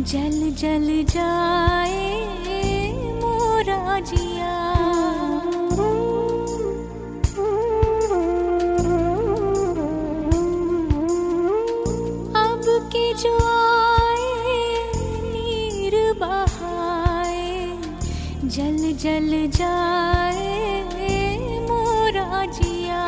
जल जल जाए मोरा जिया। अब के जो आए नीर बहाए, जल जल जाए मोरा जिया।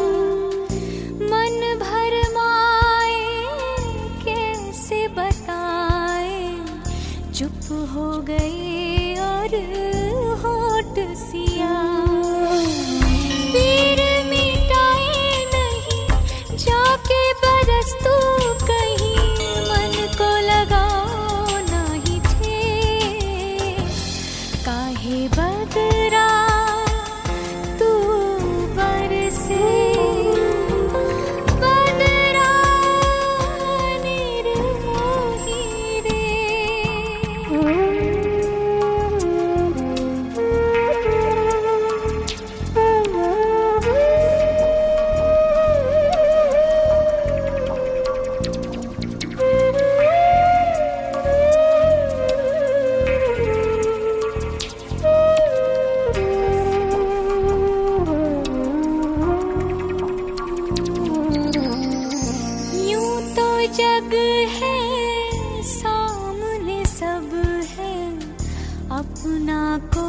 मन भर माए कैसे बताए, चुप हो गए और होठ सिया। पीर मिटाए नहीं जाके बरस तू कहीं, मन को लगाओ नहीं थे। काहे बदरा तू बरसे, बदरा निर्मोही रे। जग है सामने सब है, अपना को